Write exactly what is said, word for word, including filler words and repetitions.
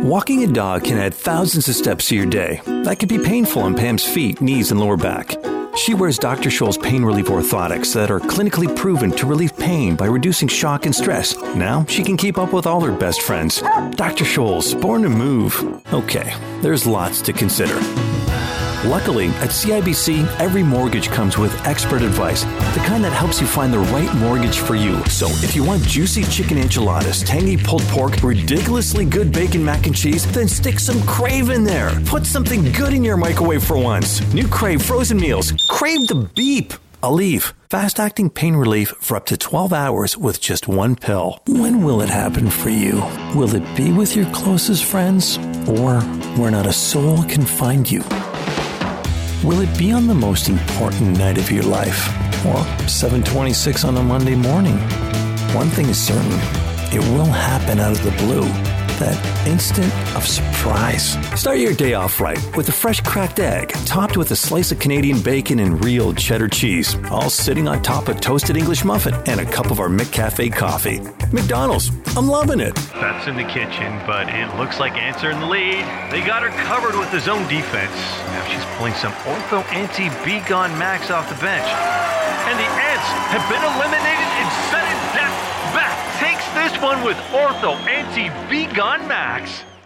Walking a dog can add thousands of steps to your day. That can be painful on Pam's feet, knees, and lower back. She wears Doctor Scholl's pain relief orthotics that are clinically proven to relieve pain by reducing shock and stress. Now she can keep up with all her best friends. Doctor Scholl's, born to move. Okay, there's lots to consider. Luckily, at C I B C, every mortgage comes with expert advice, the kind that helps you find the right mortgage for you. So if you want juicy chicken enchiladas, tangy pulled pork, ridiculously good bacon mac and cheese, then stick some Crave in there. Put something good in your microwave for once. New Crave frozen meals. Crave the beep. Aleve, fast-acting pain relief for up to twelve hours with just one pill. When will it happen for you? Will it be with your closest friends or where not a soul can find you? Will it be on the most important night of your life, or seven twenty-six on a Monday morning? One thing is certain, it will happen out of the blue. That instant of surprise. Start your day off right with a fresh cracked egg, topped with a slice of Canadian bacon and real cheddar cheese, all sitting on top of toasted English muffin and a cup of our McCafe coffee. McDonald's, I'm loving it. Beth's in the kitchen, but it looks like Ants are in the lead. They got her covered with the zone defense. Now she's pulling some Ortho Anti-B Gone Max off the bench. And the Ants have been eliminated in sudden death. Beth takes this one with Ortho Anti-B Gone Max.